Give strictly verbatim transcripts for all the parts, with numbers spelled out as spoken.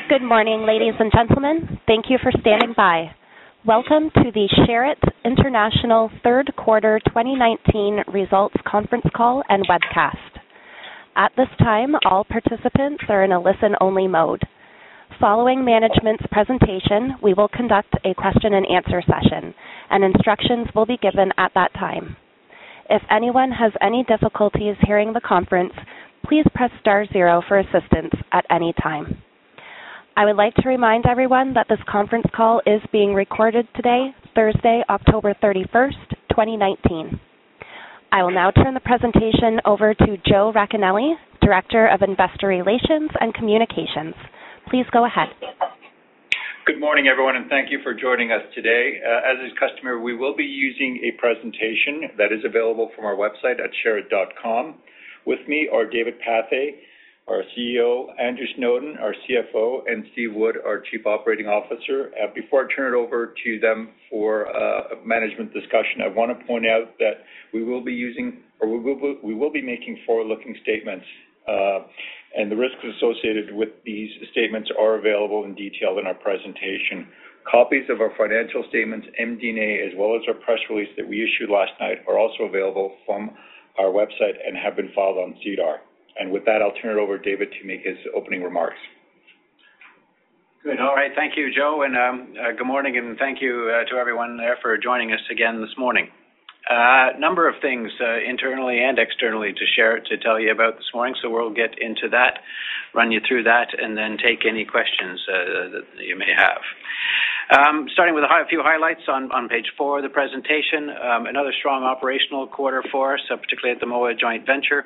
Good morning, ladies and gentlemen. Thank you for standing by. Welcome to the Sherritt International Third Quarter twenty nineteen Results Conference Call and Webcast. At this time, all participants are in a listen-only mode. Following management's presentation, we will conduct a question and answer session, and instructions will be given at that time. If anyone has any difficulties hearing the conference, please press star zero for assistance at any time. I would like to remind everyone that this conference call is being recorded today, Thursday, October thirty-first, twenty nineteen. I will now turn the presentation over to Joe Racanelli, Director of Investor Relations and Communications. Please go ahead. Good morning, everyone, and thank you for joining us today. Uh, as is customary, we will be using a presentation that is available from our website at sherritt dot com. With me are David Pathe, our C E O, Andrew Snowden, our C F O, and Steve Wood, our Chief Operating Officer. Uh, before I turn it over to them for uh, a management discussion, I want to point out that we will be using, or we will, we will be making forward-looking statements, uh, and the risks associated with these statements are available in detail in our presentation. Copies of our financial statements, M D and A, as well as our press release that we issued last night are also available from our website and have been filed on SEDAR. And with that, I'll turn it over to David to make his opening remarks. Good. All right. Thank you, Joe, and um, uh, good morning, and thank you uh, to everyone there for joining us again this morning. A uh, number of things uh, internally and externally to share, to tell you about this morning, so we'll get into that, run you through that, and then take any questions uh, that you may have. Um, starting with a, high, a few highlights on, on page four of the presentation, um, another strong operational quarter for us, uh, particularly at the Moa joint venture.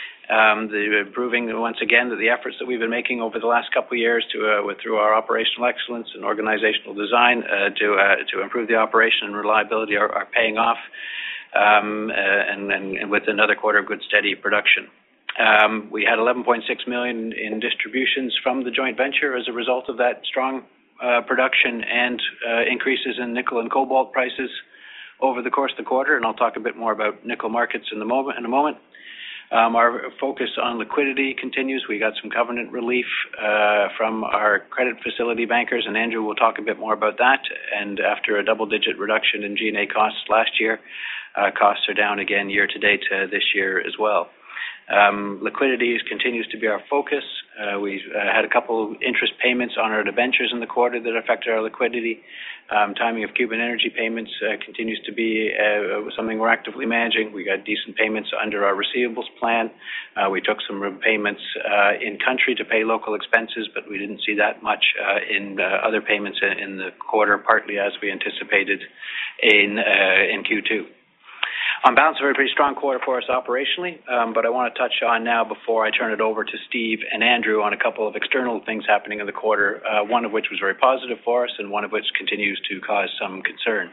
Um, the, proving once again that the efforts that we've been making over the last couple of years to, uh, with, through our operational excellence and organizational design uh, to uh, to improve the operation and reliability are, are paying off, um, uh, and, and, and with another quarter of good steady production. Um, we had eleven point six million dollars in distributions from the joint venture as a result of that strong uh, production and uh, increases in nickel and cobalt prices over the course of the quarter, and I'll talk a bit more about nickel markets in the moment in a moment. Um, our focus on liquidity continues. We got some covenant relief uh, from our credit facility bankers, and Andrew will talk a bit more about that. And after a double-digit reduction in G and A costs last year, uh, costs are down again year-to-date uh, this year as well. Um, liquidity continues to be our focus. Uh, we uh, had a couple interest payments on our debentures in the quarter that affected our liquidity. Um, timing of Cuban energy payments uh, continues to be uh, something we're actively managing. We got decent payments under our receivables plan. Uh, we took some payments uh, in country to pay local expenses, but we didn't see that much uh, in uh, other payments in, in the quarter, partly as we anticipated in uh, in Q two. On balance, a very pretty strong quarter for us operationally, um, but I want to touch on now, before I turn it over to Steve and Andrew, on a couple of external things happening in the quarter, uh, one of which was very positive for us and one of which continues to cause some concern.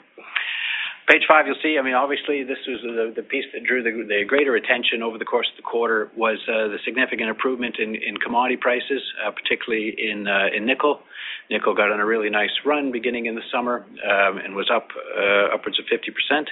Page five, you'll see, I mean, obviously this was the, the piece that drew the, the greater attention over the course of the quarter was uh, the significant improvement in, in commodity prices, uh, particularly in uh, in nickel. Nickel got on a really nice run beginning in the summer um, and was up uh, upwards of fifty percent.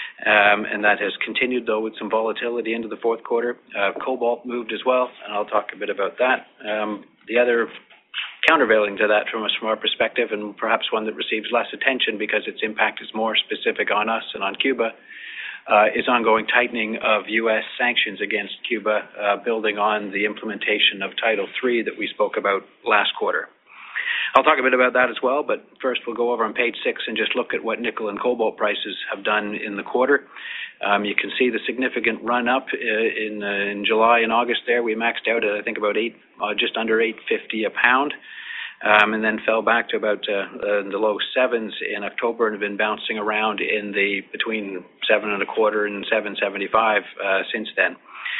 Um, and that has continued, though, with some volatility into the fourth quarter. Uh, cobalt moved as well, and I'll talk a bit about that. Um, the other countervailing to that from us, from our perspective, and perhaps one that receives less attention because its impact is more specific on us and on Cuba, uh, is ongoing tightening of U S sanctions against Cuba, uh, building on the implementation of Title three that we spoke about last quarter. I'll talk a bit about that as well, but first we'll go over on page six and just look at what nickel and cobalt prices have done in the quarter. Um, you can see the significant run up in uh, in July and August there. We maxed out at, I think, about eight, uh, just under eight fifty a pound, um, and then fell back to about uh, uh, the low sevens in October and have been bouncing around in the between seven and a quarter and seven seventy-five uh, since then.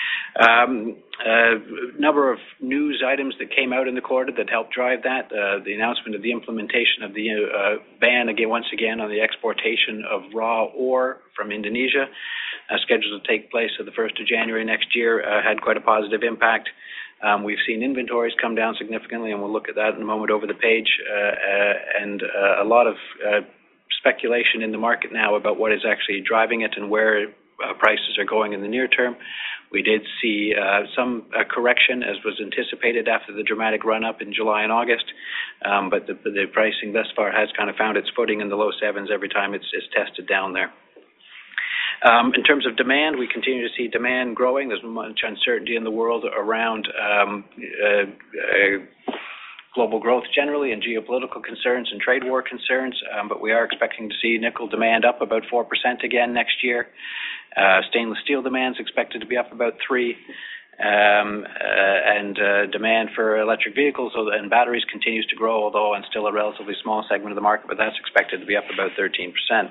Um, a number of news items that came out in the quarter that helped drive that. Uh, the announcement of the implementation of the uh, ban again, once again, on the exportation of raw ore from Indonesia, uh, scheduled to take place at the first of January next year, uh, had quite a positive impact. Um, we've seen inventories come down significantly, and we'll look at that in a moment over the page, uh, uh, and uh, a lot of uh, speculation in the market now about what is actually driving it and where uh, prices are going in the near term. We did see uh, some uh, correction, as was anticipated after the dramatic run-up in July and August, um, but the, the pricing thus far has kind of found its footing in the low sevens every time it's, it's tested down there. Um, in terms of demand, we continue to see demand growing. There's much uncertainty in the world around um, uh, uh, global growth generally and geopolitical concerns and trade war concerns, um, but we are expecting to see nickel demand up about four percent again next year. Uh, stainless steel demand is expected to be up about three percent. Um, uh, and uh, demand for electric vehicles and batteries continues to grow, although on still a relatively small segment of the market, but that's expected to be up about thirteen percent.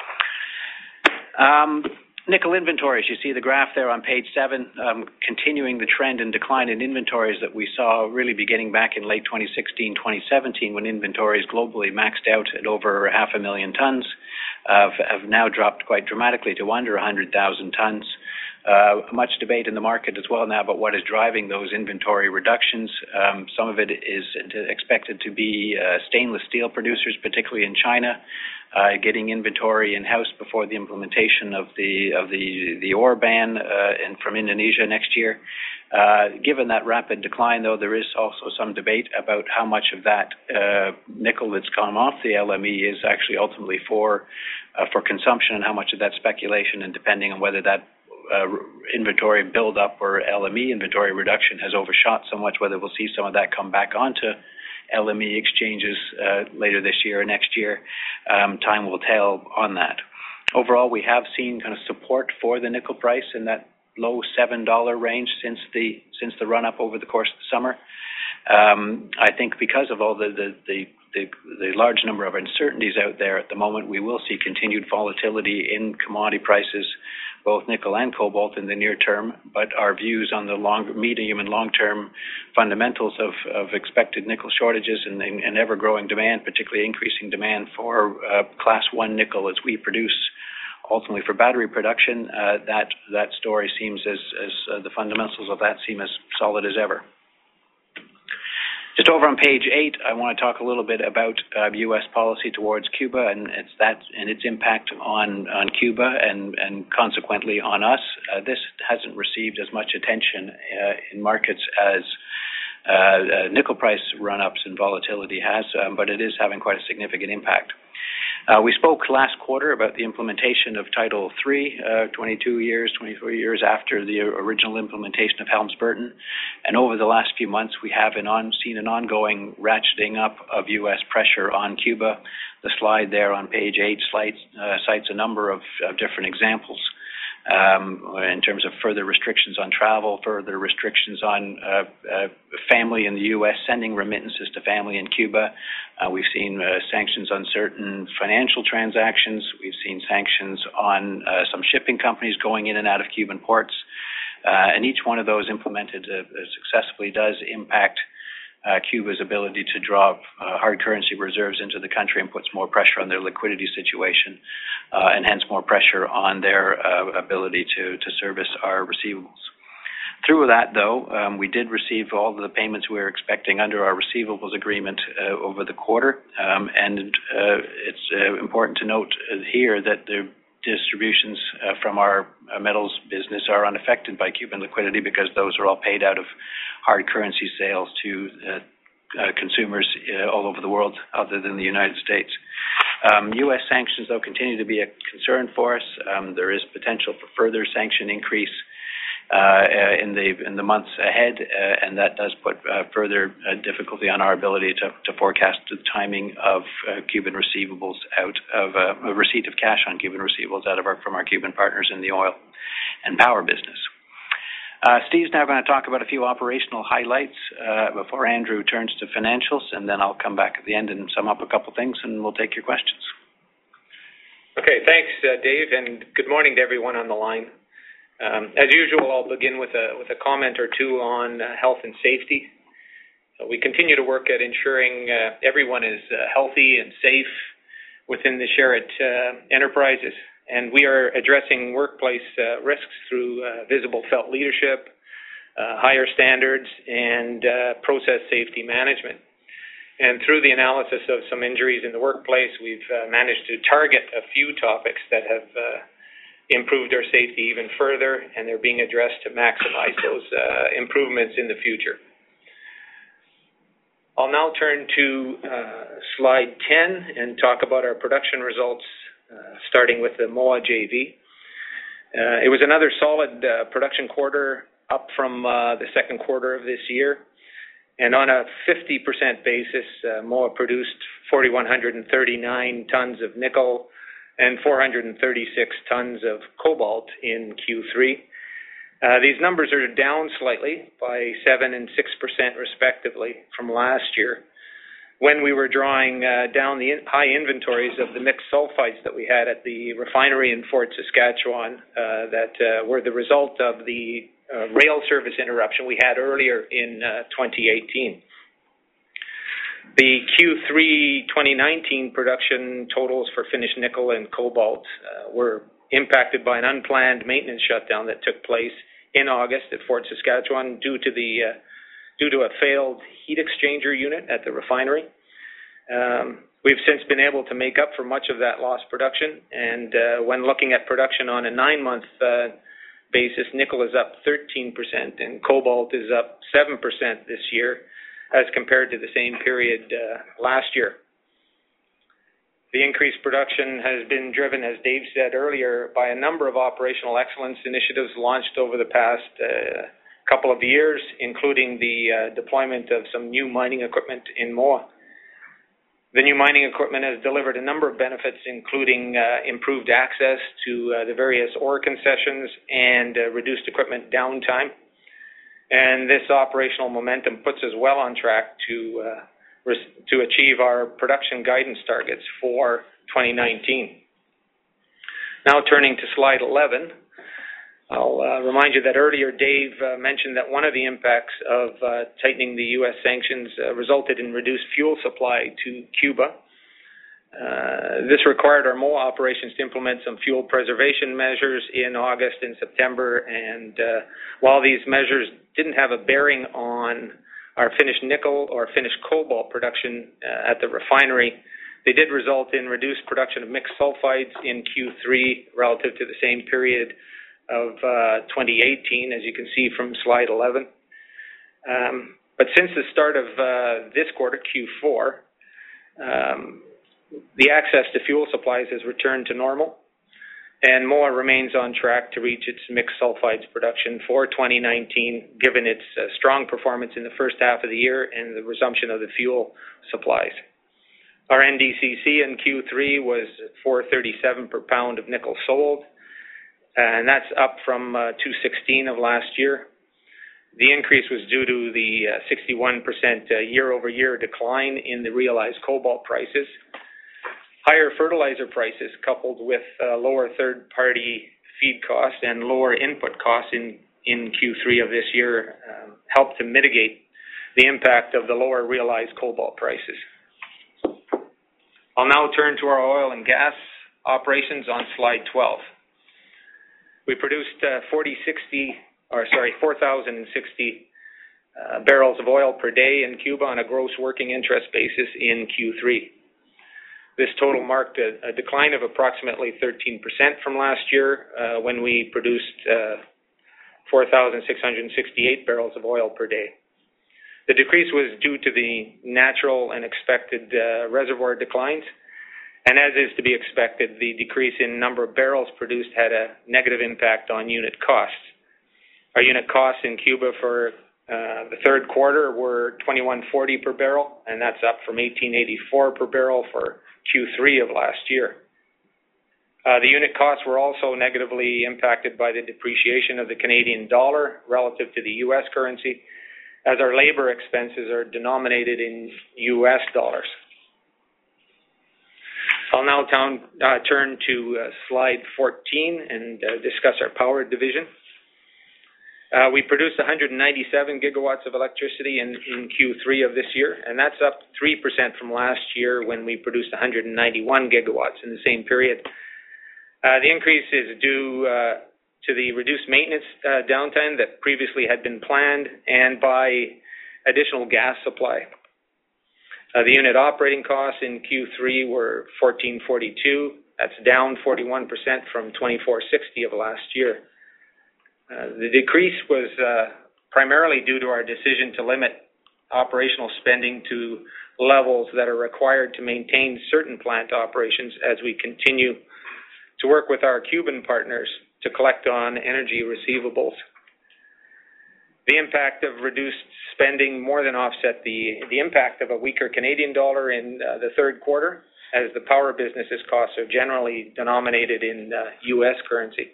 Um, nickel inventories, you see the graph there on page seven, um, continuing the trend and decline in inventories that we saw really beginning back in late twenty sixteen, twenty seventeen, when inventories globally maxed out at over half a million tons, uh, have now dropped quite dramatically to under one hundred thousand tons. Uh, much debate in the market as well now about what is driving those inventory reductions. Um, some of it is expected to be uh, stainless steel producers, particularly in China, uh, getting inventory in-house before the implementation of the of the the ore ban uh, in, from Indonesia next year. Uh, given that rapid decline, though, there is also some debate about how much of that uh, nickel that's come off the L M E is actually ultimately for uh, for consumption, and how much of that speculation, and depending on whether that Uh, inventory build-up or L M E inventory reduction has overshot so much, whether we'll see some of that come back onto L M E exchanges uh, later this year or next year. Um, time will tell on that. Overall, we have seen kind of support for the nickel price in that low seven dollar range since the since the run-up over the course of the summer. Um, I think because of all the the, the The, the large number of uncertainties out there at the moment, we will see continued volatility in commodity prices, both nickel and cobalt in the near term, but our views on the long, medium and long-term fundamentals of, of expected nickel shortages and, and ever-growing demand, particularly increasing demand for uh, class one nickel as we produce ultimately for battery production, uh, that, that story seems as, as uh, the fundamentals of that seem as solid as ever. Just over on page eight, I want to talk a little bit about uh, U S policy towards Cuba and its that and its impact on, on Cuba and, and consequently on us. Uh, this hasn't received as much attention uh, in markets as uh, uh, nickel price run-ups and volatility has, um, but it is having quite a significant impact. Uh, we spoke last quarter about the implementation of Title three, uh, twenty-two years, twenty-four years after the original implementation of Helms-Burton. And over the last few months, we have an on, seen an ongoing ratcheting up of U S pressure on Cuba. The slide there on page eight slides, uh, cites a number of, of different examples um, in terms of further restrictions on travel, further restrictions on uh, uh, family in the U S sending remittances to family in Cuba. Uh, we've seen uh, sanctions on certain financial transactions. We've seen sanctions on uh, some shipping companies going in and out of Cuban ports. Uh, and each one of those implemented uh, successfully does impact uh, Cuba's ability to draw uh, hard currency reserves into the country and puts more pressure on their liquidity situation, uh, and hence more pressure on their uh, ability to, to service our receivables. Through that, though, um, we did receive all of the payments we were expecting under our receivables agreement uh, over the quarter, um, and uh, it's uh, important to note here that the distributions uh, from our uh, metals business are unaffected by Cuban liquidity because those are all paid out of hard currency sales to uh, uh, consumers uh, all over the world other than the United States. Um, U S sanctions, though, continue to be a concern for us. Um, there is potential for further sanction increase Uh, in the in the months ahead, uh, and that does put uh, further uh, difficulty on our ability to, to forecast the timing of uh, Cuban receivables out of uh, a receipt of cash on Cuban receivables out of our from our Cuban partners in the oil and power business. Uh, Steve's now going to talk about a few operational highlights uh, before Andrew turns to financials, and then I'll come back at the end and sum up a couple things, and we'll take your questions. Okay, thanks, uh, Dave, and good morning to everyone on the line. Um, as usual, I'll begin with a with a comment or two on uh, health and safety. Uh, we continue to work at ensuring uh, everyone is uh, healthy and safe within the Sherritt uh, enterprises, and we are addressing workplace uh, risks through uh, visible felt leadership, uh, higher standards, and uh, process safety management. And through the analysis of some injuries in the workplace, we've uh, managed to target a few topics that have uh, improved our safety even further, and they're being addressed to maximize those uh, improvements in the future. I'll now turn to uh, slide ten and talk about our production results, uh, starting with the M O A J V. Uh, it was another solid uh, production quarter, up from uh, the second quarter of this year. And on a fifty percent basis, uh, M O A produced four thousand one hundred thirty-nine tons of nickel and four hundred thirty-six tons of cobalt in Q three. Uh, these numbers are down slightly by seven and six percent respectively from last year, when we were drawing uh, down the in high inventories of the mixed sulfides that we had at the refinery in Fort Saskatchewan uh, that uh, were the result of the uh, rail service interruption we had earlier in uh, twenty eighteen. The Q three twenty nineteen production totals for finished nickel and cobalt uh, were impacted by an unplanned maintenance shutdown that took place in August at Fort Saskatchewan due to the uh, due to a failed heat exchanger unit at the refinery. Um, we've since been able to make up for much of that lost production, and uh, when looking at production on a nine-month uh, basis, nickel is up thirteen percent and cobalt is up seven percent this year as compared to the same period uh, last year. The increased production has been driven, as Dave said earlier, by a number of operational excellence initiatives launched over the past uh, couple of years, including the uh, deployment of some new mining equipment in M O A. The new mining equipment has delivered a number of benefits, including uh, improved access to uh, the various ore concessions and uh, reduced equipment downtime. And this operational momentum puts us well on track to uh, to achieve our production guidance targets for twenty nineteen. Now turning to slide eleven, I'll uh, remind you that earlier Dave uh, mentioned that one of the impacts of uh, tightening the U S sanctions uh, resulted in reduced fuel supply to Cuba. Uh, this required our M O A operations to implement some fuel preservation measures in August and September, and uh, while these measures didn't have a bearing on our finished nickel or finished cobalt production uh, at the refinery, they did result in reduced production of mixed sulfides in Q three relative to the same period of uh, twenty eighteen, as you can see from slide eleven. Um, but since the start of uh, this quarter, Q four, um, the access to fuel supplies has returned to normal, and M O A remains on track to reach its mixed sulfides production for twenty nineteen, given its uh, strong performance in the first half of the year and the resumption of the fuel supplies. Our N D C C in Q three was four thirty-seven per pound of nickel sold, and that's up from uh, two sixteen of last year. The increase was due to the uh, sixty-one percent uh, year-over-year decline in the realized cobalt prices. Higher fertilizer prices, coupled with uh, lower third-party feed costs and lower input costs in, in Q three of this year, um, helped to mitigate the impact of the lower realized cobalt prices. I'll now turn to our oil and gas operations on slide twelve. We produced uh, forty sixty, or sorry, four thousand sixty uh, barrels of oil per day in Cuba on a gross working interest basis in Q three. This total marked a, a decline of approximately thirteen percent from last year uh, when we produced uh, four thousand six hundred sixty-eight barrels of oil per day. The decrease was due to the natural and expected uh, reservoir declines, and as is to be expected, the decrease in number of barrels produced had a negative impact on unit costs. Our unit costs in Cuba for uh, the third quarter were twenty-one forty per barrel, and that's up from eighteen eighty-four per barrel for Q three of last year. Uh, the unit costs were also negatively impacted by the depreciation of the Canadian dollar relative to the U S currency, as our labor expenses are denominated in U S dollars. I'll now town, uh, turn to uh, slide fourteen and uh, discuss our power division. Uh, we produced one hundred ninety-seven gigawatts of electricity in, in Q three of this year, and that's up three percent from last year when we produced one hundred ninety-one gigawatts in the same period. Uh, the increase is due uh, to the reduced maintenance uh, downtime that previously had been planned and by additional gas supply. Uh, the unit operating costs in Q three were fourteen forty-two That's down forty-one percent from twenty-four sixty of last year. Uh, the decrease was uh, primarily due to our decision to limit operational spending to levels that are required to maintain certain plant operations as we continue to work with our Cuban partners to collect on energy receivables. The impact of reduced spending more than offset the, the impact of a weaker Canadian dollar in uh, the third quarter, as the power business's costs are generally denominated in uh, U S currency.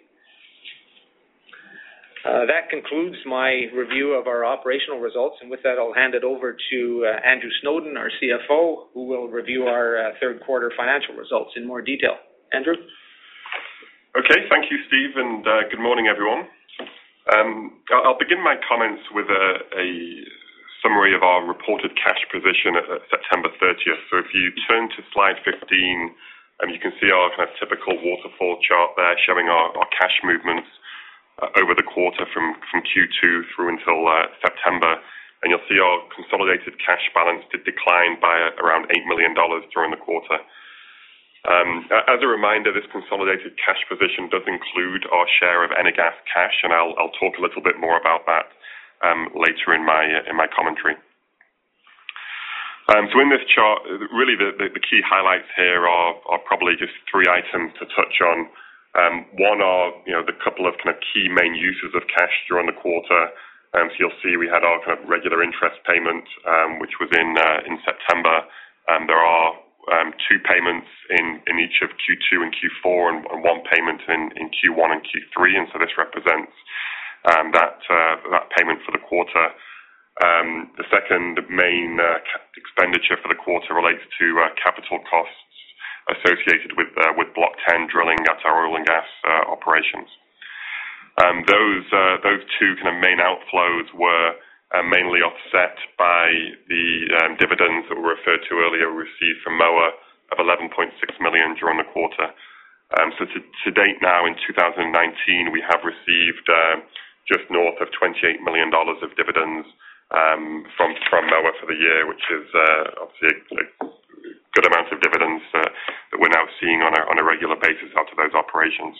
Uh, that concludes my review of our operational results, and with that I'll hand it over to uh, Andrew Snowden, our C F O, who will review our uh, third quarter financial results in more detail. Andrew? Okay, thank you, Steve, and uh, good morning, everyone. Um, I'll begin my comments with a, a summary of our reported cash position at, at September thirtieth. So if you turn to slide fifteen, um, you can see our kind of typical waterfall chart there showing our, our cash movements uh, over the quarter from, from Q two through until uh, September. And you'll see our consolidated cash balance did decline by uh, around eight million dollars during the quarter. Um, as a reminder, this consolidated cash position does include our share of Energas cash, and I'll, I'll talk a little bit more about that um, later in my uh, in my commentary. Um, so in this chart, really the, the, the key highlights here are, are probably just three items to touch on. Um, one are you know the couple of kind of key main uses of cash during the quarter. Um, so you'll see we had our kind of regular interest payment, um, which was in uh, in September. Um, there are Um, two payments in, in each of Q two and Q four, and, and one payment in, in Q one and Q three, and so this represents um, that uh, that payment for the quarter. Um, the second main uh, expenditure for the quarter relates to uh, capital costs associated with uh, with Block ten drilling at our oil and gas uh, operations. Um, those uh, those two kind of main outflows were Uh, mainly offset by the um, dividends that were referred to earlier received from M O A of eleven point six million dollars during the quarter. Um, so to, to date now in two thousand nineteen, we have received uh, just north of twenty-eight million dollars of dividends um, from, from M O A for the year, which is uh, obviously a, a good amount of dividends uh, that we're now seeing on a, on a regular basis out of those operations.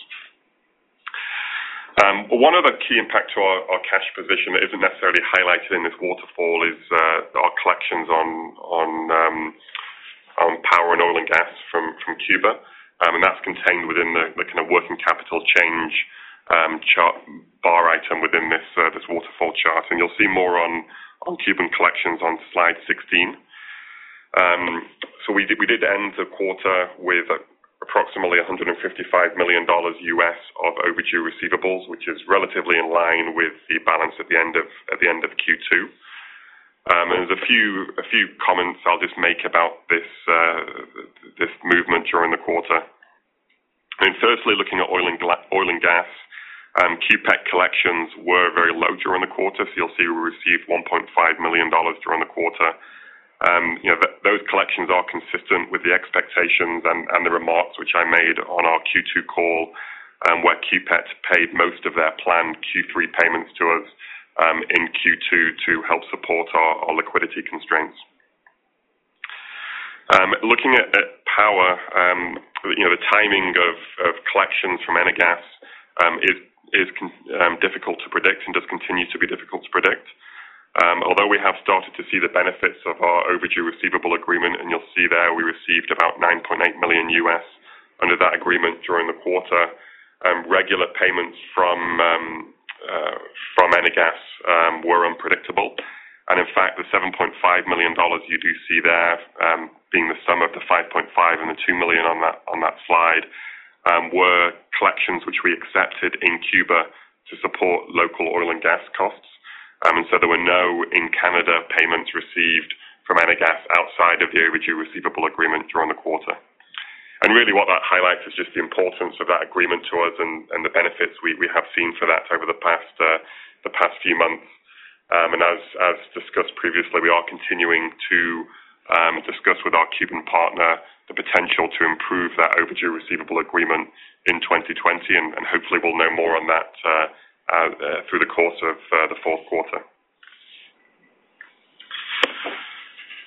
Um, one other key impact to our, our cash position that isn't necessarily highlighted in this waterfall is uh, our collections on on, um, on power and oil and gas from, from Cuba, um, and that's contained within the, the kind of working capital change um, chart bar item within this uh, this waterfall chart, and you'll see more on, on Cuban collections on slide sixteen. Um, so we did, we did end the quarter with a approximately one hundred fifty-five million dollars U S of overdue receivables, which is relatively in line with the balance at the end of at the end of Q two. Um, and there's a few a few comments I'll just make about this uh, this movement during the quarter. And firstly, looking at oil and oil and gas, um, Q P E C collections were very low during the quarter. So you'll see we received one point five million dollars during the quarter. Um, you know, th- those collections are consistent with the expectations and, and the remarks which I made on our Q two call, um, where Q P E T paid most of their planned Q three payments to us um, in Q two to help support our, our liquidity constraints. Um, looking at, at power, um, you know, the timing of, of collections from Energas um, is, is con- um, difficult to predict and does continue to be difficult to predict. Um, although we have started to see the benefits of our overdue receivable agreement, and you'll see there we received about nine point eight million U S under that agreement during the quarter. Um, regular payments from um, uh, from Energas um, were unpredictable, and in fact, the seven point five million dollars you do see there, um, being the sum of the five point five and the two million on that on that slide, um, were collections which we accepted in Cuba to support local oil and gas costs. Um, and so there were no in-Canada payments received from Energas outside of the overdue receivable agreement during the quarter. And really what that highlights is just the importance of that agreement to us and, and the benefits we, we have seen for that over the past uh, the past few months. Um, and as, as discussed previously, we are continuing to um, discuss with our Cuban partner the potential to improve that overdue receivable agreement in twenty twenty, and, and hopefully we'll know more on that uh, Uh, uh, through the course of uh, the fourth quarter.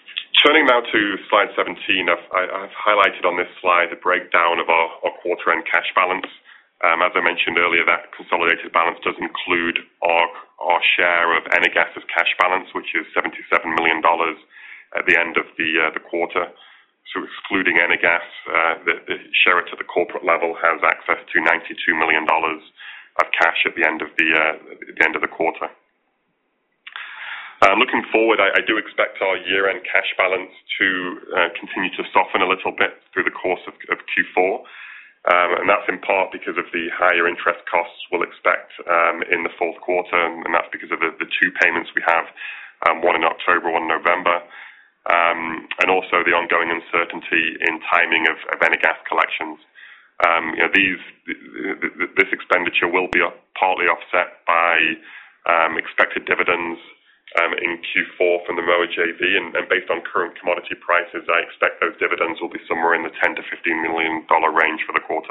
Turning now to slide seventeen, I've, I've highlighted on this slide the breakdown of our, our quarter-end cash balance. Um, as I mentioned earlier, that consolidated balance does include our, our share of Energas's cash balance, which is seventy-seven million dollars at the end of the, uh, the quarter. So excluding Energas, uh, the, the Sherritt at the corporate level has access to ninety-two million dollars of cash at the end of the, uh, the end of the quarter. Uh, looking forward, I, I do expect our year-end cash balance to uh, continue to soften a little bit through the course of, of Q four. Um, and that's in part because of the higher interest costs we'll expect um, in the fourth quarter, and, and that's because of the, the two payments we have, um, one in October, one in November, um, and also the ongoing uncertainty in timing of, of Energas collections. Um, you know, these this expenditure will be partly offset by um, expected dividends Um, in Q four from the Moa J V, and, and based on current commodity prices, I expect those dividends will be somewhere in the ten to fifteen million dollars range for the quarter.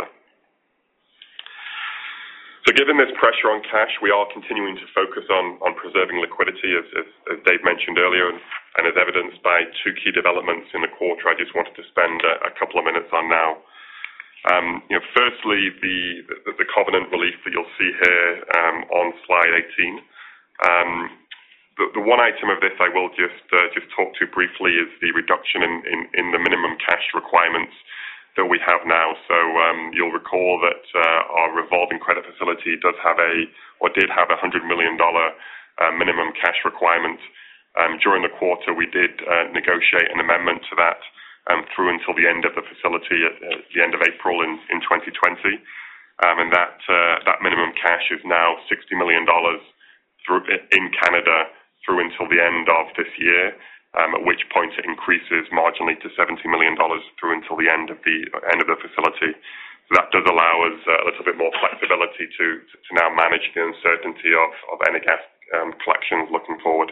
So given this pressure on cash, we are continuing to focus on, on preserving liquidity, as, as, as Dave mentioned earlier, and, and as evidenced by two key developments in the quarter I just wanted to spend a, a couple of minutes on now. Um, you know, firstly, the, the, the covenant relief that you'll see here um, on slide eighteen. Um, The, the one item of this I will just uh, just talk to briefly is the reduction in, in, in the minimum cash requirements that we have now. So um, you'll recall that uh, our revolving credit facility does have a, or did have a one hundred million dollars uh, minimum cash requirement. Um, during the quarter, we did uh, negotiate an amendment to that um, through until the end of the facility at, at the end of April in, in twenty twenty. Um, and that uh, that minimum cash is now sixty million dollars through, in Canada through until the end of this year, um, at which point it increases marginally to seventy million dollars through until the end of the end of the facility. So that does allow us uh, a little bit more flexibility to, to now manage the uncertainty of, of Energas um, collections looking forward.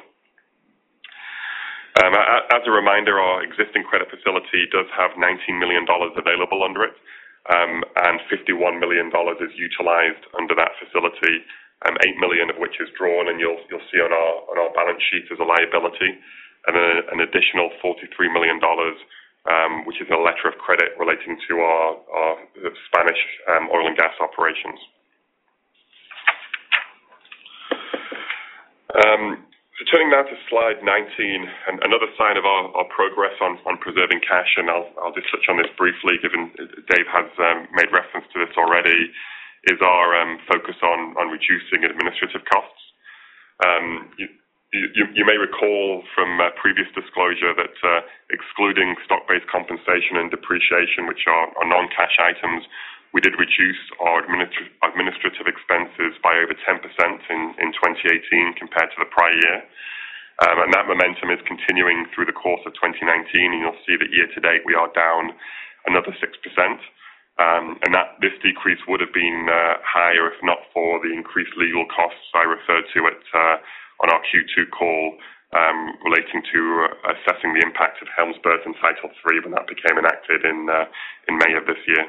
Um, as a reminder, our existing credit facility does have nineteen million dollars available under it, um, and fifty-one million dollars is utilized under that facility. Um, eight million of which is drawn, and you'll you'll see on our on our balance sheet as a liability, and then an additional forty-three million dollars, um, which is a letter of credit relating to our, our Spanish um, oil and gas operations. Um, so turning now to slide nineteen, and another sign of our, our progress on, on preserving cash, and I'll I'll just touch on this briefly, given Dave has um, made reference to this already, is our um, focus on, on reducing administrative costs. Um, you, you, you may recall from uh, previous disclosure that uh, excluding stock-based compensation and depreciation, which are, are non-cash items, we did reduce our administra administrative expenses by over ten percent in, in twenty eighteen compared to the prior year. Um, and that momentum is continuing through the course of twenty nineteen, and you'll see that year-to-date we are down another six percent. Um, and that this decrease would have been uh, higher if not for the increased legal costs I referred to it uh, on our Q two call um, relating to uh, assessing the impact of Helms-Burton Title three when that became enacted in uh, in May of this year.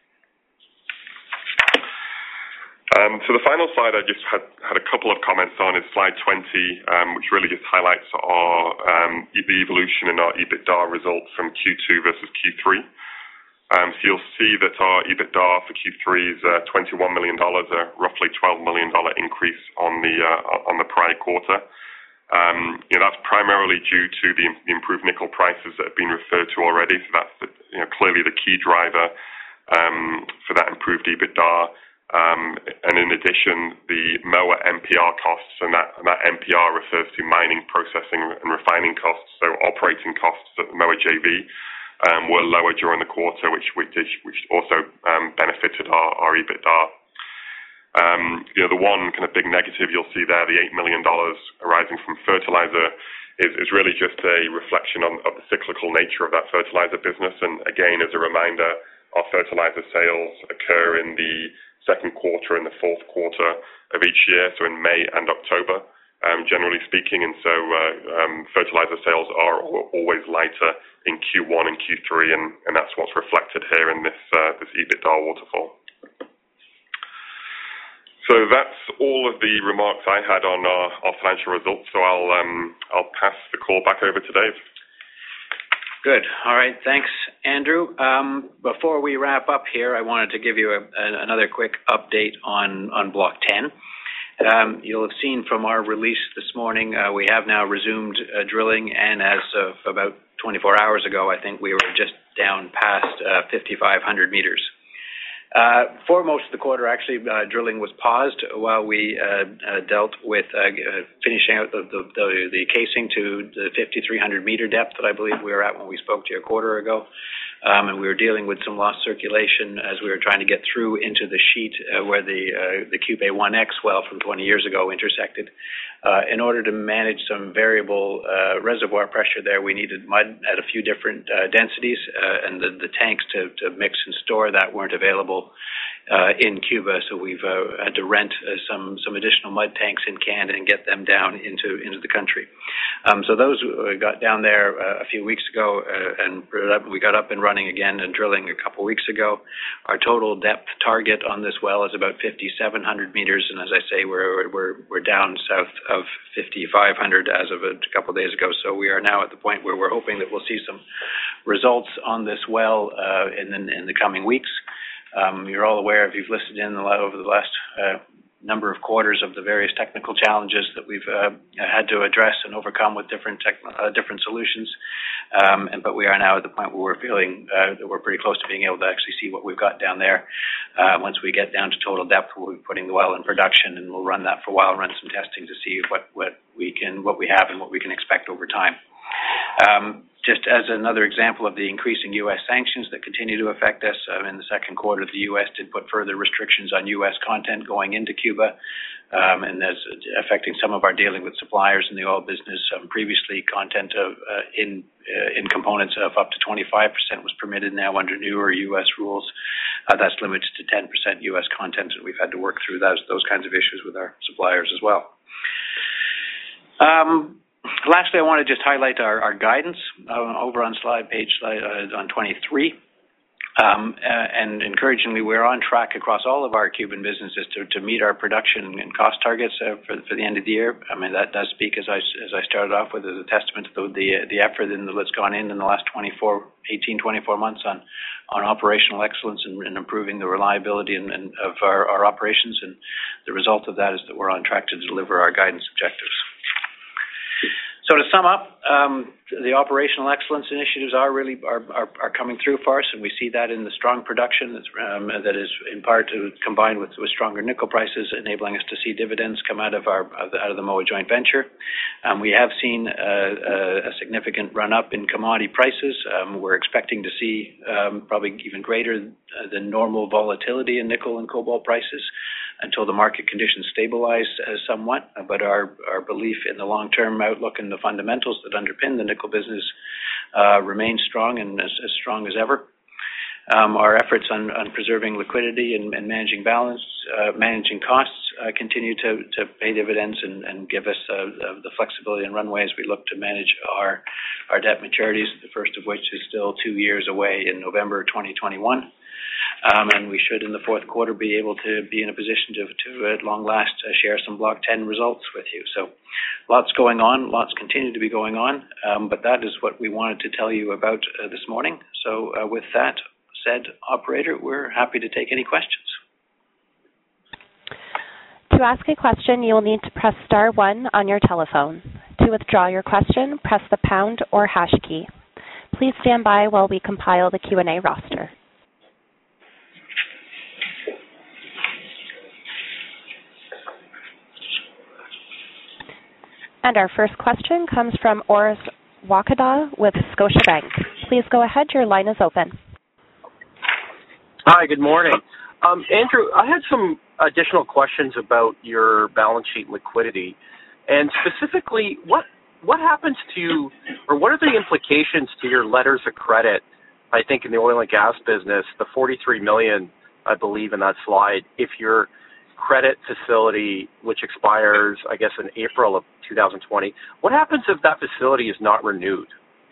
Um, so the final slide I just had, had a couple of comments on is slide twenty, um, which really just highlights our um, the evolution in our EBITDA results from Q two versus Q three. Um, so you'll see that our EBITDA for Q three is uh, twenty-one million dollars, a roughly twelve million dollars increase on the uh, on the prior quarter. Um, you know, that's primarily due to the, the improved nickel prices that have been referred to already. So that's the, you know, clearly the key driver um, for that improved EBITDA. Um, and in addition, the Moa M P R costs, and that, and that M P R refers to mining, processing, and refining costs, so operating costs at the Moa J V. Um, were lower during the quarter, which which, which also um, benefited our, our EBITDA. Um, you know, the one kind of big negative you'll see there, the eight million dollars arising from fertilizer, is, is really just a reflection on, of the cyclical nature of that fertilizer business. And again, as a reminder, our fertilizer sales occur in the second quarter and the fourth quarter of each year, so in May and October. Um, generally speaking, and so uh, um, fertilizer sales are always lighter in Q one and Q three, and, and that's what's reflected here in this uh, this EBITDA waterfall. So that's all of the remarks I had on our, our financial results. So I'll um, I'll pass the call back over to Dave. Good. All right. Thanks, Andrew. Um, before we wrap up here, I wanted to give you a, a, another quick update on, on Block ten. Um, you'll have seen from our release this morning, uh, we have now resumed uh, drilling, and as of about twenty-four hours ago, I think we were just down past uh, fifty-five hundred meters. Uh, for most of the quarter, actually, uh, drilling was paused while we uh, uh, dealt with uh, uh, finishing out the, the, the, the casing to the fifty-three hundred meter depth that I believe we were at when we spoke to you a quarter ago. Um, and we were dealing with some lost circulation as we were trying to get through into the sheet uh, where the uh, the Cube A one X well from twenty years ago intersected. Uh, in order to manage some variable uh, reservoir pressure there, we needed mud at a few different uh, densities, uh, and the, the tanks to, to mix and store that weren't available uh, in Cuba, so we've uh, had to rent uh, some some additional mud tanks in Canada and get them down into into the country. Um, so those uh, got down there uh, a few weeks ago, uh, and we got up and running again and drilling a couple weeks ago. Our total depth target on this well is about fifty-seven hundred meters, and as I say, we're we're we're down south of fifty-five hundred as of a couple of days ago. So we are now at the point where we're hoping that we'll see some results on this well uh, in the, in the coming weeks. Um, you're all aware, if you've listened in a lot over the last uh, number of quarters, of the various technical challenges that we've uh, had to address and overcome with different tech, uh, different solutions. Um, and but we are now at the point where we're feeling uh, that we're pretty close to being able to actually see what we've got down there. Uh, once we get down to total depth, we'll be putting the well in production, and we'll run that for a while, run some testing to see what, what we can, what we have, and what we can expect over time. Um, just as another example of the increasing U S sanctions that continue to affect us, uh, in the second quarter, the U S did put further restrictions on U S content going into Cuba, um, and that's affecting some of our dealing with suppliers in the oil business. Um, previously, content of, uh, in uh, in components of up to twenty-five percent was permitted. Now, under newer U S rules, uh, that's limited to ten percent U S content, and we've had to work through those those kinds of issues with our suppliers as well. Um, Lastly, I want to just highlight our, our guidance uh, over on slide page uh, on twenty-three. Um, uh, and encouragingly, we're on track across all of our Cuban businesses to, to meet our production and cost targets uh, for, for the end of the year. I mean, that does speak, as I, as I started off with, as a testament to the, the, the effort in the, that's gone in in the last twenty-four, eighteen, twenty-four months on, on operational excellence and, and improving the reliability and, and of our, our operations. And the result of that is that we're on track to deliver our guidance objectives. So to sum up, um, the operational excellence initiatives are really are, are, are coming through for us, and we see that in the strong production that's, um, that is in part to, combined with, with stronger nickel prices, enabling us to see dividends come out of our out of the Moa joint venture. Um, we have seen uh, a significant run up in commodity prices. Um, we're expecting to see um, probably even greater than normal volatility in nickel and cobalt prices until the market conditions stabilize uh, somewhat, but our, our belief in the long-term outlook and the fundamentals that underpin the nickel business uh, remain strong and as, as strong as ever. Um, our efforts on, on preserving liquidity and, and managing balance, uh, managing costs uh, continue to, to pay dividends and, and give us uh, the flexibility and runway as we look to manage our, our debt maturities, the first of which is still two years away in November twenty twenty-one. Um, and we should, in the fourth quarter, be able to be in a position to, to at long last, uh, share some Block ten results with you. So lots going on, lots continue to be going on, um, but that is what we wanted to tell you about uh, this morning. So uh, with that said, operator, we're happy to take any questions. To ask a question, you will need to press star one on your telephone. To withdraw your question, press the pound or hash key. Please stand by while we compile the Q and A roster. And our first question comes from Orest Wowkodaw with Scotiabank. Please go ahead. Your line is open. Hi, good morning. Um, Andrew, I had some additional questions about your balance sheet liquidity, and specifically, what what happens to, or what are the implications to your letters of credit, I think in the oil and gas business, the forty-three million, I believe in that slide, if your credit facility, which expires, I guess, in April of two thousand twenty, what happens if that facility is not renewed?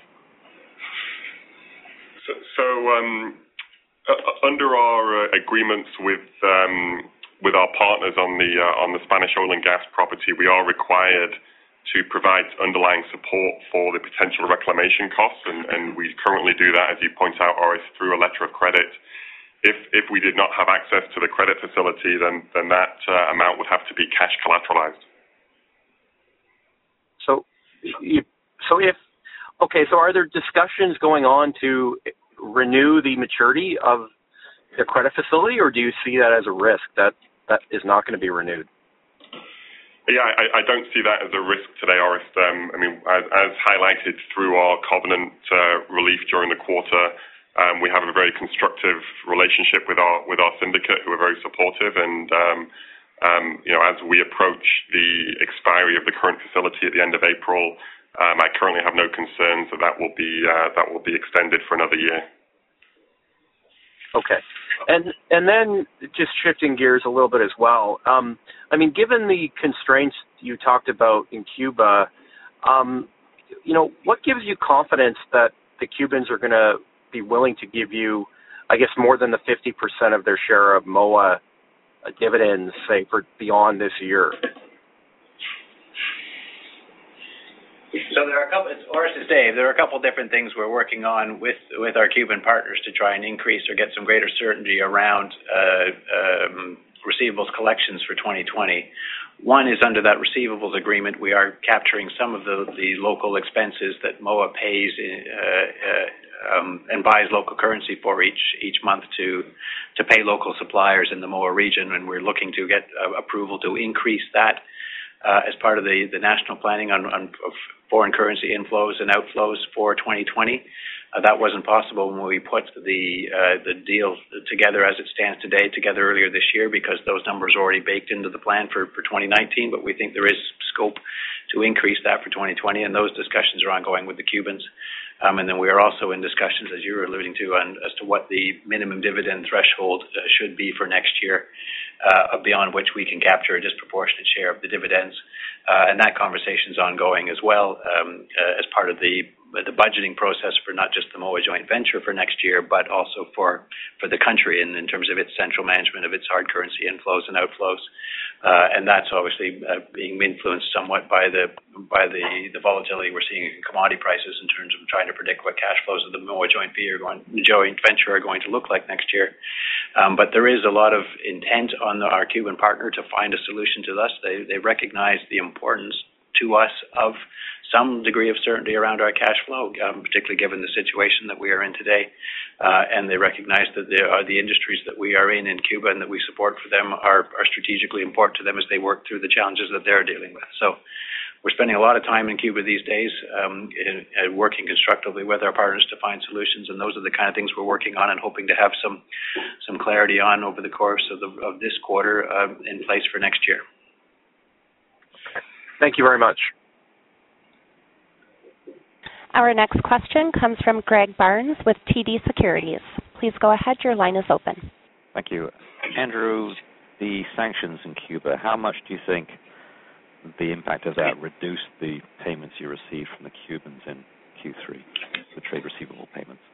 So, so um, uh, under our uh, agreements with um, with our partners on the uh, on the Spanish oil and gas property, we are required to provide underlying support for the potential reclamation costs, and, and we currently do that, as you point out, Orest, through a letter of credit. If if we did not have access to the credit facility, then then that uh, amount would have to be cash collateralized. So, you, so if okay, so are there discussions going on to renew the maturity of the credit facility, or do you see that as a risk that that is not going to be renewed? Yeah, I, I don't see that as a risk today, Orest. Um, I mean, as, as highlighted through our covenant uh, relief during the quarter, um, we have a very constructive relationship with our with our syndicate, who are very supportive. And um, um, you know, as we approach the expiry of the current facility at the end of April, um, I currently have no concerns that that will be uh, that will be extended for another year. Okay. And and then just shifting gears a little bit as well. Um, I mean, given the constraints you talked about in Cuba, um, you know, what gives you confidence that the Cubans are going to be willing to give you, I guess, more than the fifty percent of their share of M O A dividends, say, for beyond this year? So there are a couple, it's Orest, it's Dave. There are a couple different things we're working on with, with our Cuban partners to try and increase or get some greater certainty around uh, um, receivables collections for twenty twenty. One is under that receivables agreement, we are capturing some of the, the local expenses that M O A pays in, uh, uh, um, and buys local currency for each each month to to pay local suppliers in the M O A region, and we're looking to get uh, approval to increase that uh, as part of the, the national planning on, on of foreign currency inflows and outflows for twenty twenty. Uh, that wasn't possible when we put the uh, the deal together as it stands today, together earlier this year, because those numbers are already baked into the plan for, for twenty nineteen, but we think there is scope to increase that for twenty twenty, and those discussions are ongoing with the Cubans. Um, and then we are also in discussions, as you were alluding to, on, as to what the minimum dividend threshold uh, should be for next year, uh, beyond which we can capture a disproportionate share of the dividends. Uh, and that conversation is ongoing as well um, uh, as part of the the budgeting process for not just the M O A joint venture for next year, but also for, for the country in, in terms of its central management of its hard currency inflows and outflows. Uh, and that's obviously uh, being influenced somewhat by the by the, the volatility we're seeing in commodity prices in terms of trying to predict what cash flows of the M O A joint, are going, joint venture are going to look like next year. Um, but there is a lot of intent on the, our Cuban partner to find a solution to this. They, they recognize the importance to us of some degree of certainty around our cash flow, um, particularly given the situation that we are in today. Uh, and they recognize that there are the industries that we are in in Cuba and that we support for them are, are strategically important to them as they work through the challenges that they're dealing with. So we're spending a lot of time in Cuba these days um, in, in working constructively with our partners to find solutions, and those are the kind of things we're working on and hoping to have some some clarity on over the course of, the, of this quarter uh, in place for next year. Thank you very much. Our next question comes from Greg Barnes with T D Securities. Please go ahead. Your line is open. Thank you. Andrew, the sanctions in Cuba, how much do you think the impact of that reduced the payments you received from the Cubans in Q three, the trade receivable payments?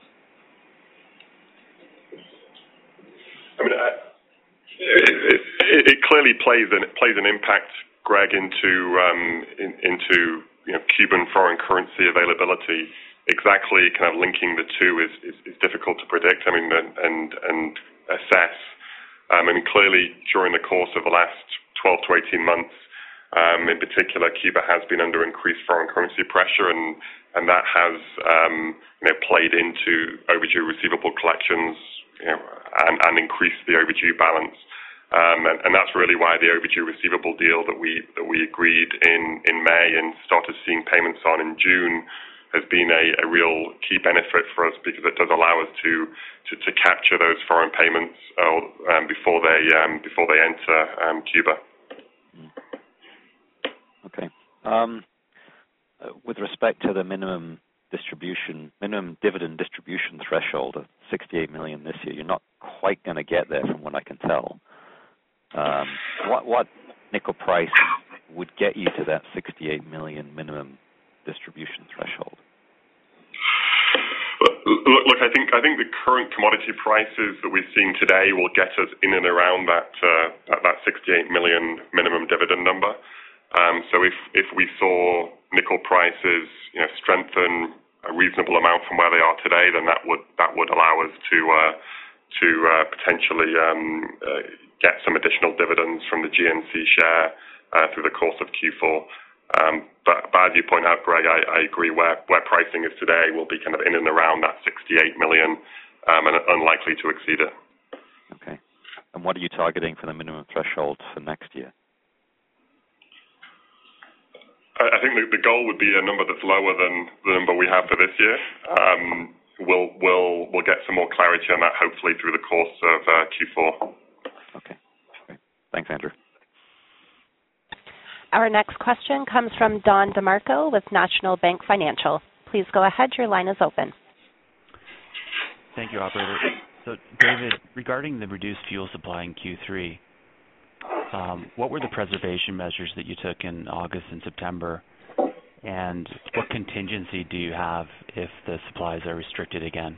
I mean, uh, it, it, it clearly plays an, it plays an impact, Greg, into um, in, into you know, Cuban foreign currency availability. Exactly, kind of linking the two is, is, is difficult to predict. I mean, and and assess. Um, I mean, clearly during the course of the last twelve to eighteen months, um, in particular, Cuba has been under increased foreign currency pressure, and and that has um, you know played into overdue receivable collections, you know, and, and increased the overdue balance. Um, and, and that's really why the overdue receivable deal that we that we agreed in, in May and started seeing payments on in June has been a, a real key benefit for us, because it does allow us to to, to capture those foreign payments uh, um, before they um, before they enter um, Cuba. Okay. Um, with respect to the minimum distribution, minimum dividend distribution threshold of sixty-eight million this year, you're not quite going to get there, from what I can tell. Um, what, what nickel price would get you to that sixty-eight million minimum distribution threshold? Look, look, I think I think the current commodity prices that we're seeing today will get us in and around that uh, that, that sixty-eight million minimum dividend number. Um, so if, if we saw nickel prices, you know, strengthen a reasonable amount from where they are today, then that would that would allow us to uh, to uh, potentially um, uh, get some additional dividends from the G N C share uh, through the course of Q four. Um, but, but as you point out, Greg, I, I agree where, where pricing is today will be kind of in and around that sixty-eight million um, and unlikely to exceed it. Okay. And what are you targeting for the minimum threshold for next year? I think the, the goal would be a number that's lower than the number we have for this year. Um, we'll, we'll, we'll get some more clarity on that hopefully through the course of uh, Q four. Okay. Okay. Thanks, Andrew. Our next question comes from Don DeMarco with National Bank Financial. Please go ahead. Your line is open. Thank you, operator. So, David, regarding the reduced fuel supply in Q three, um, what were the preservation measures that you took in August and September, and what contingency do you have if the supplies are restricted again?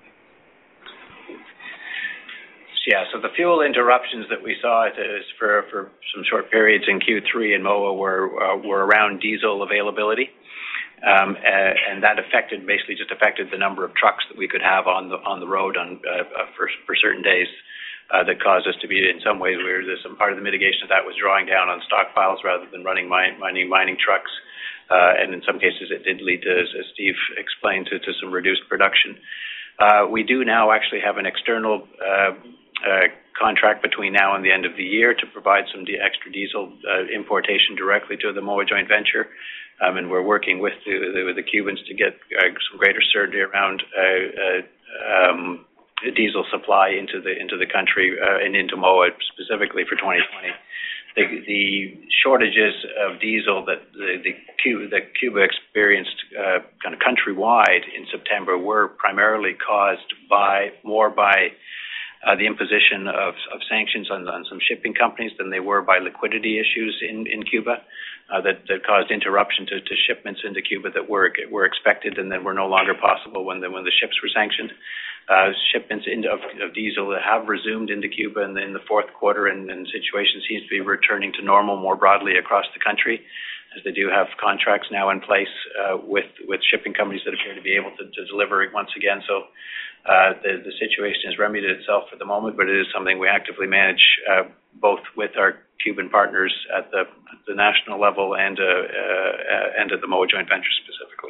Yeah, so the fuel interruptions that we saw for, for some short periods in Q three in M O A were, uh, were around diesel availability. Um, and that affected, basically just affected the number of trucks that we could have on the on the road on uh, for, for certain days. Uh, that caused us to be, in some ways, where there's some part of the mitigation of that was drawing down on stockpiles rather than running mine, mining mining trucks. Uh, and in some cases, it did lead to, as Steve explained, to, to some reduced production. Uh, we do now actually have an external uh, uh, contract between now and the end of the year to provide some de- extra diesel uh, importation directly to the M O A joint venture. Um, and we're working with the, the, with the Cubans to get uh, some greater certainty around uh, uh, um, diesel supply into the into the country uh, and into M O A specifically for twenty twenty. The, the shortages of diesel that the, the Cuba, that Cuba experienced uh, kind of countrywide in September were primarily caused by more by Uh, the imposition of, of sanctions on, on some shipping companies than they were by liquidity issues in, in Cuba uh, that, that caused interruption to, to shipments into Cuba that were were expected and then were no longer possible when the, when the ships were sanctioned. Uh, shipments into, of, of diesel have resumed into Cuba in the, in the fourth quarter, and, and the situation seems to be returning to normal more broadly across the country, as they do have contracts now in place uh, with, with shipping companies that appear to be able to, to deliver once again. So uh, the, the situation has remedied itself for the moment, but it is something we actively manage uh, both with our Cuban partners at the, at the national level and, uh, uh, and at the M O A joint venture specifically.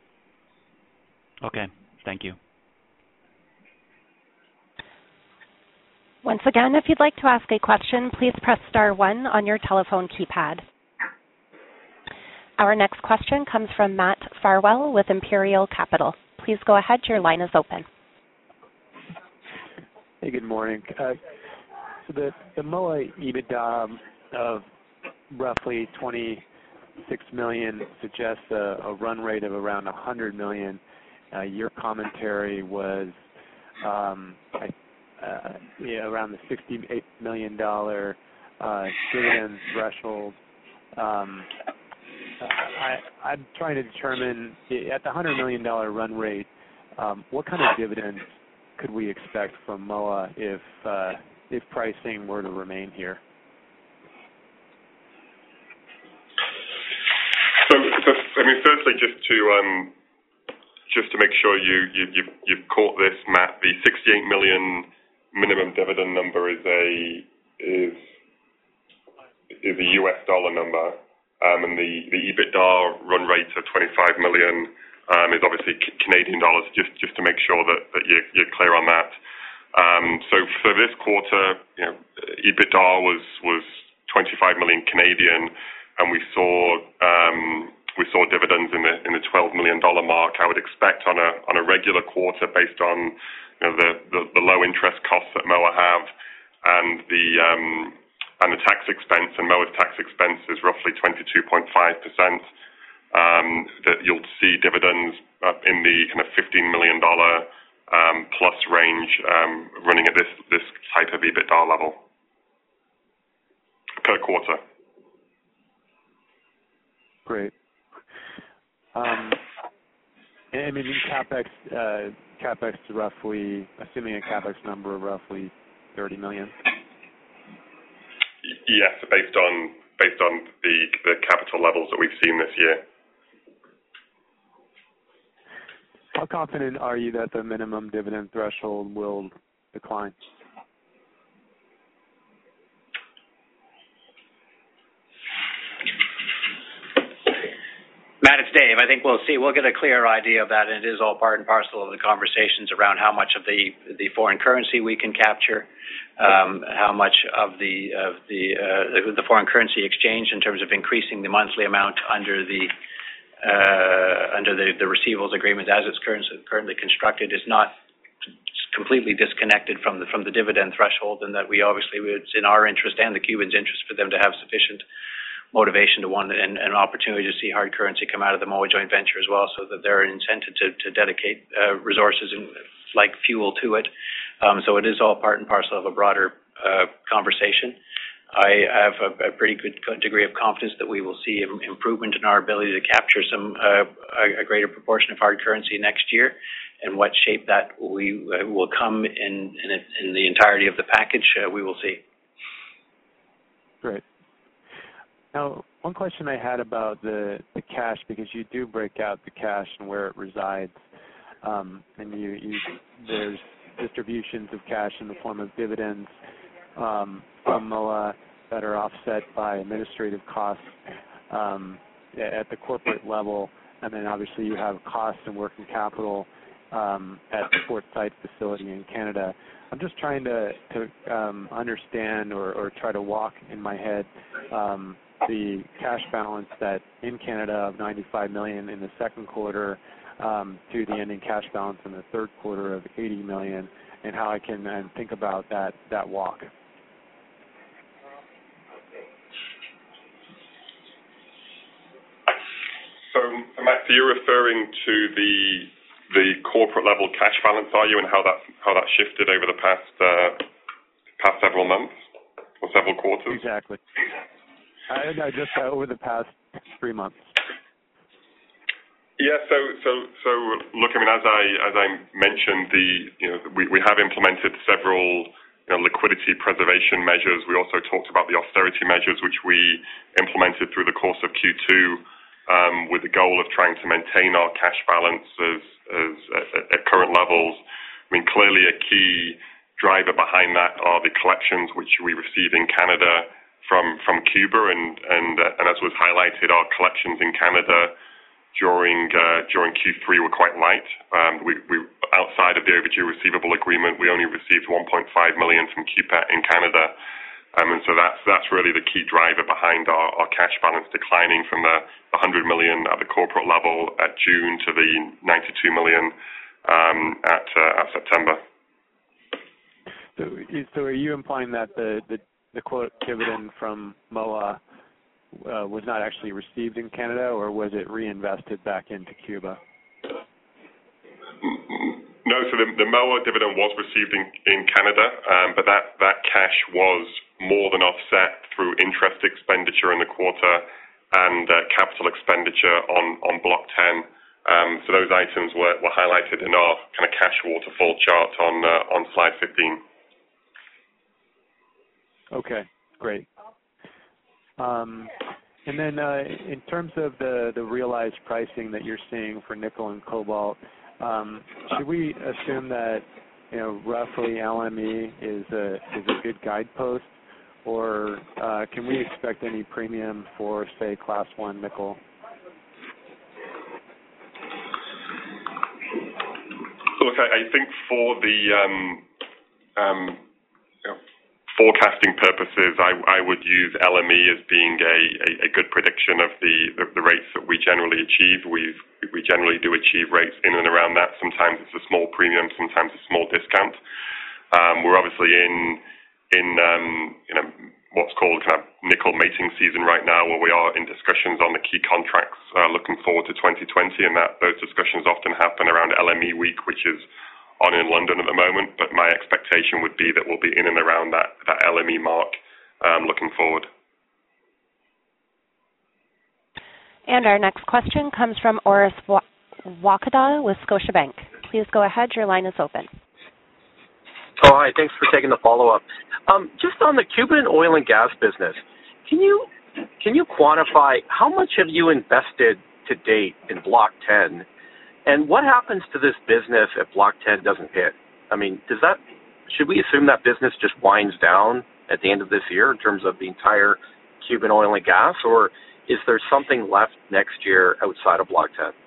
Okay, thank you. Once again, if you'd like to ask a question, please press star one on your telephone keypad. Our next question comes from Matt Farwell with Imperial Capital. Please go ahead. Your line is open. Hey, good morning. Uh, so the, the M O A EBITDA of roughly twenty-six million suggests a, a run rate of around one hundred million. Uh, your commentary was um, I, uh, yeah, around the sixty-eight million dollars uh, dividend threshold. Um, I, I'm trying to determine, at the one hundred million dollars run rate, um, what kind of dividends could we expect from M O A if uh, if pricing were to remain here? So, so I mean, firstly, just to um, just to make sure you, you you've, you've caught this, Matt, the sixty-eight million minimum dividend number is a is is a U S dollar number. Um, and the, the EBITDA run rate of twenty-five million um, is obviously Canadian dollars, just, just to make sure that, that you're, you're clear on that. Um, so for this quarter, you know, EBITDA was, was twenty-five million Canadian, and we saw um, we saw dividends in the in the twelve million dollars mark. I would expect on a on a regular quarter, based on you know, the, the, the low interest costs that M O A have and the um, and the tax expense, and M O A's tax expense is roughly twenty-two point five percent, um, that you'll see dividends up in the kind of fifteen million dollars um, plus range um, running at this, this type of EBITDA level per quarter. Great. Um, and I mean, CapEx, uh, CapEx roughly, assuming a CapEx number of roughly thirty million dollars. Yes, based on based on the, the capital levels that we've seen this year. How confident are you that the minimum dividend threshold will decline? Matt, it's Dave. I think we'll see. We'll get a clear idea of that, and it is all part and parcel of the conversations around how much of the the foreign currency we can capture, um, how much of the of the uh, the foreign currency exchange in terms of increasing the monthly amount under the uh, under the, the receivables agreement as it's currently currently constructed is not completely disconnected from the from the dividend threshold, and that we obviously it's in our interest and the Cubans' interest for them to have sufficient motivation to one and an opportunity to see hard currency come out of the M O A joint venture as well, so that they're incented to, to dedicate uh, resources and like fuel to it. Um, so it is all part and parcel of a broader uh, conversation. I have a, a pretty good degree of confidence that we will see im- improvement in our ability to capture some uh, a, a greater proportion of hard currency next year. And what shape that we uh, will come in in, it, in the entirety of the package, uh, we will see. Great. Now, one question I had about the, the cash, because you do break out the cash and where it resides, um, and you, you there's distributions of cash in the form of dividends um, from M O A that are offset by administrative costs um, at the corporate level, and then obviously you have costs and working capital um, at the Fort Site facility in Canada. I'm just trying to, to um, understand or, or try to walk in my head um, the cash balance that in Canada of ninety-five million dollars in the second quarter um, to the ending cash balance in the third quarter of eighty million dollars, and how I can and think about that, that walk. So, Matt, so you're referring to the the corporate level cash balance, are you, and how that how that shifted over the past uh, past several months or several quarters? Exactly. I, I just uh, over the past three months. Yeah. So so so look, I mean, as I as I mentioned, the you know we we have implemented several you know, liquidity preservation measures. We also talked about the austerity measures which we implemented through the course of Q two. Um, with the goal of trying to maintain our cash balance as, as at, at current levels. I mean, clearly a key driver behind that are the collections which we receive in Canada from from Cuba, and and, uh, and as was highlighted, our collections in Canada during uh, during Q three were quite light. Um, we, we outside of the overdue receivable agreement, we only received one point five million from C U P E T in Canada. Um, and so that's that's really the key driver behind our, our cash balance declining from the, the one hundred million at the corporate level at June to the ninety-two million um, at, uh, at September. So, so are you implying that the, the, the quote dividend from M O A uh, was not actually received in Canada, or was it reinvested back into Cuba? No, so the, the M O A dividend was received in, in Canada, um, but that, that cash was more than offset through interest expenditure in the quarter and uh, capital expenditure on, on Block ten. Um, so those items were, were highlighted in our kind of cash waterfall chart on uh, on slide fifteen. Okay, great. Um, and then uh, in terms of the, the realized pricing that you're seeing for nickel and cobalt, Um, should we assume that, you know, roughly L M E is a is a good guidepost, or uh, can we expect any premium for, say, Class One nickel? Look, I, I think for the um, um, you know, forecasting purposes, I, I would use L M E as being a, a, a good prediction of the, the, the rates that we generally achieve. We've we generally do achieve rates in and around that. Sometimes it's a small premium, sometimes a small discount. Um, we're obviously in in um, you know what's called kind of nickel mating season right now, where we are in discussions on the key contracts, uh, looking forward to twenty twenty, and that those discussions often happen around L M E week, which is on in London at the moment. But my expectation would be that we'll be in and around that that L M E mark um, looking forward. And our next question comes from Orest Wowkodaw with Scotiabank. Please go ahead. Your line is open. Oh, hi. Thanks for taking the follow-up. Um, just on the Cuban oil and gas business, can you can you quantify how much have you invested to date in Block ten, and what happens to this business if Block ten doesn't hit? I mean, does that should we assume that business just winds down at the end of this year in terms of the entire Cuban oil and gas, or is there something left next year outside of Block ten?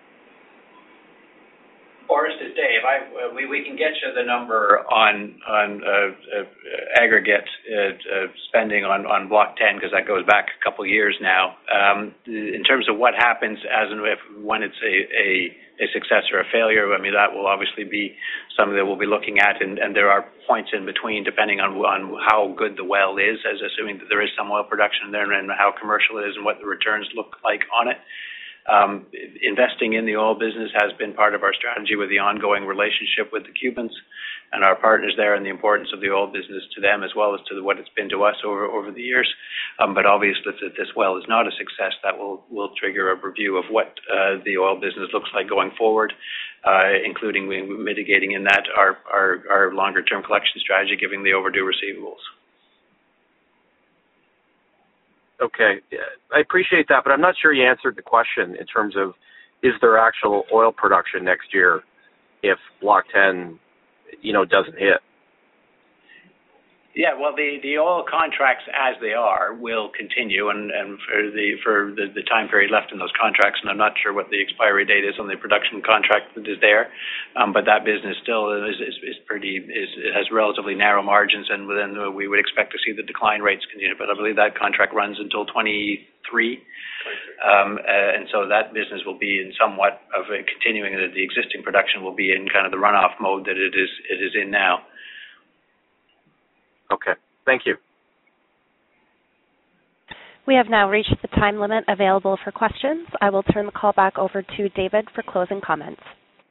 Forrest, it's Dave. I, uh, we, we can get you the number on on uh, uh, aggregate uh, uh, spending on, on Block ten, because that goes back a couple of years now. Um, in terms of what happens as and if when it's a, a, a success or a failure, I mean, that will obviously be something that we'll be looking at, and, and there are points in between depending on, on how good the well is, as assuming that there is some oil production there, and how commercial it is and what the returns look like on it. Um, investing in the oil business has been part of our strategy with the ongoing relationship with the Cubans and our partners there, and the importance of the oil business to them as well as to what it's been to us over over the years. Um, but obviously, if this well is not a success, that will will trigger a review of what uh, the oil business looks like going forward, uh, including mitigating in that our our, our longer term collection strategy, giving the overdue receivables. Okay, I appreciate that, but I'm not sure you answered the question in terms of, is there actual oil production next year if Block ten, you know, doesn't hit? Yeah, well, the, the oil contracts as they are will continue, and, and for the for the, the time period left in those contracts, and I'm not sure what the expiry date is on the production contract that is there, um, but that business still is is, is pretty is it has relatively narrow margins, and then we would expect to see the decline rates continue. But I believe that contract runs until twenty-three, um, uh, and so that business will be in somewhat of a continuing. The existing production will be in kind of the runoff mode that it is it is in now. Okay, thank you. We have now reached the time limit available for questions. I will turn the call back over to David for closing comments.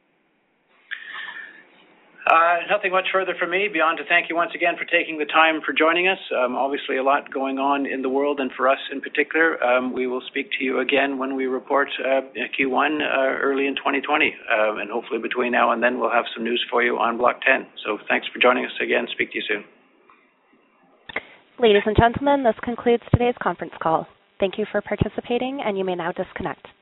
Uh, nothing much further from me beyond to thank you once again for taking the time for joining us. Um, obviously a lot going on in the world, and for us in particular. Um, we will speak to you again when we report uh, Q one uh, early in twenty twenty, uh, and hopefully between now and then we'll have some news for you on Block ten. So thanks for joining us again. Speak to you soon. Ladies and gentlemen, this concludes today's conference call. Thank you for participating, and you may now disconnect.